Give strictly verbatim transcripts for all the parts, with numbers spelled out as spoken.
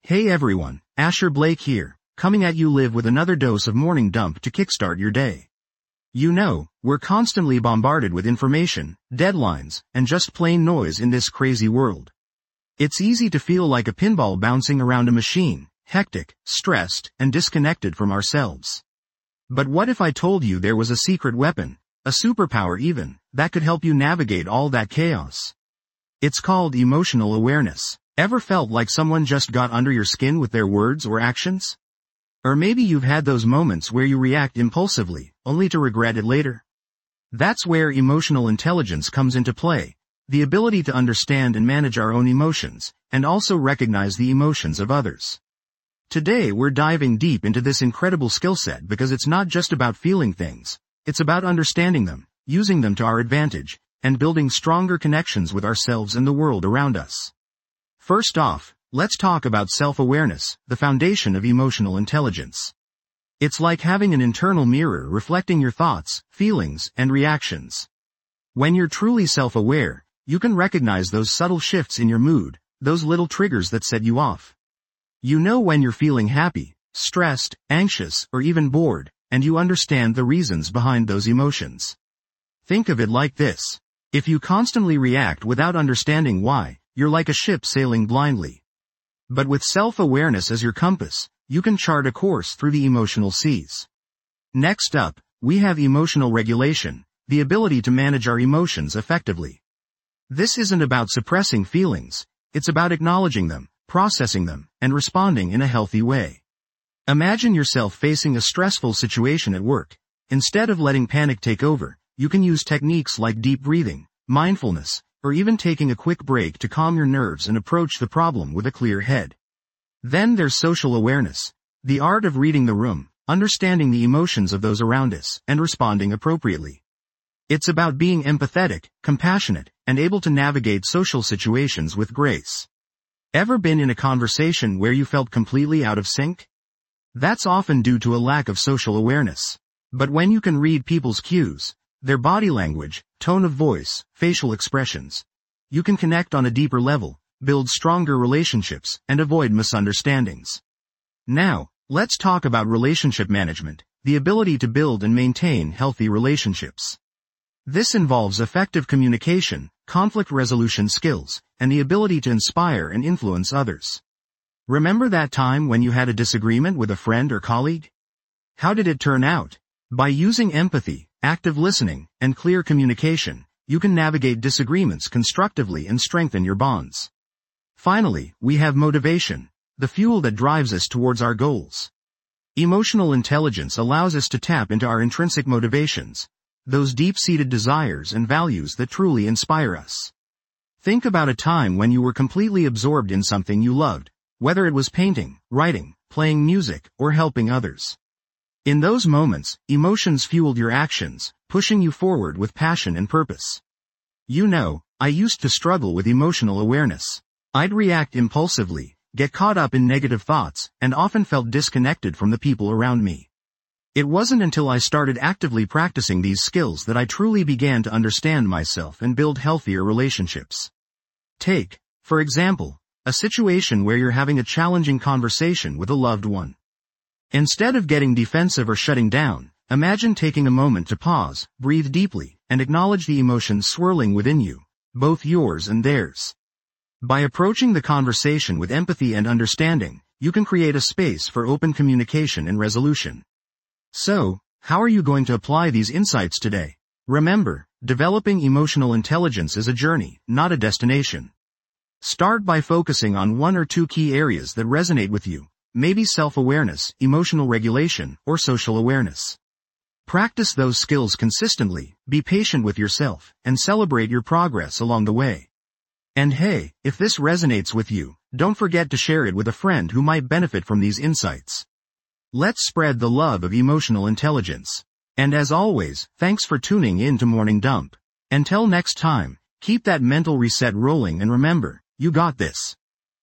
Hey everyone, Asher Blake here, coming at you live with another dose of morning dump to kickstart your day. You know, we're constantly bombarded with information, deadlines, and just plain noise in this crazy world. It's easy to feel like a pinball bouncing around a machine, hectic, stressed, and disconnected from ourselves. But what if I told you there was a secret weapon, a superpower even, that could help you navigate all that chaos? It's called emotional awareness. Ever felt like someone just got under your skin with their words or actions? Or maybe you've had those moments where you react impulsively, only to regret it later. That's where emotional intelligence comes into play, the ability to understand and manage our own emotions, and also recognize the emotions of others. Today we're diving deep into this incredible skill set because it's not just about feeling things, it's about understanding them, using them to our advantage, and building stronger connections with ourselves and the world around us. First off, let's talk about self-awareness, the foundation of emotional intelligence. It's like having an internal mirror reflecting your thoughts, feelings, and reactions. When you're truly self-aware, you can recognize those subtle shifts in your mood, those little triggers that set you off. You know when you're feeling happy, stressed, anxious, or even bored, and you understand the reasons behind those emotions. Think of it like this. If you constantly react without understanding why, you're like a ship sailing blindly. But with self-awareness as your compass, you can chart a course through the emotional seas. Next up, we have emotional regulation, the ability to manage our emotions effectively. This isn't about suppressing feelings, it's about acknowledging them, processing them, and responding in a healthy way. Imagine yourself facing a stressful situation at work. Instead of letting panic take over, you can use techniques like deep breathing, mindfulness, or even taking a quick break to calm your nerves and approach the problem with a clear head. Then there's social awareness, the art of reading the room, understanding the emotions of those around us, and responding appropriately. It's about being empathetic, compassionate, and able to navigate social situations with grace. Ever been in a conversation where you felt completely out of sync? That's often due to a lack of social awareness. But when you can read people's cues, their body language, tone of voice, facial expressions, you can connect on a deeper level, build stronger relationships, and avoid misunderstandings. Now, let's talk about relationship management, the ability to build and maintain healthy relationships. This involves effective communication, conflict resolution skills, and the ability to inspire and influence others. Remember that time when you had a disagreement with a friend or colleague? How did it turn out? By using empathy, active listening, and clear communication, you can navigate disagreements constructively and strengthen your bonds. Finally, we have motivation, the fuel that drives us towards our goals. Emotional intelligence allows us to tap into our intrinsic motivations, those deep-seated desires and values that truly inspire us. Think about a time when you were completely absorbed in something you loved, whether it was painting, writing, playing music, or helping others. In those moments, emotions fueled your actions, pushing you forward with passion and purpose. You know, I used to struggle with emotional awareness. I'd react impulsively, get caught up in negative thoughts, and often felt disconnected from the people around me. It wasn't until I started actively practicing these skills that I truly began to understand myself and build healthier relationships. Take, for example, a situation where you're having a challenging conversation with a loved one. Instead of getting defensive or shutting down, imagine taking a moment to pause, breathe deeply, and acknowledge the emotions swirling within you, both yours and theirs. By approaching the conversation with empathy and understanding, you can create a space for open communication and resolution. So, how are you going to apply these insights today? Remember, developing emotional intelligence is a journey, not a destination. Start by focusing on one or two key areas that resonate with you. Maybe self-awareness, emotional regulation, or social awareness. Practice those skills consistently, be patient with yourself, and celebrate your progress along the way. And hey, if this resonates with you, don't forget to share it with a friend who might benefit from these insights. Let's spread the love of emotional intelligence. And as always, thanks for tuning in to Morning Dump. Until next time, keep that mental reset rolling and remember, you got this.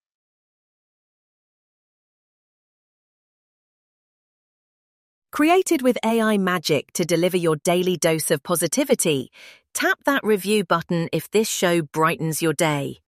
Created with A I magic to deliver your daily dose of positivity, tap that review button if this show brightens your day.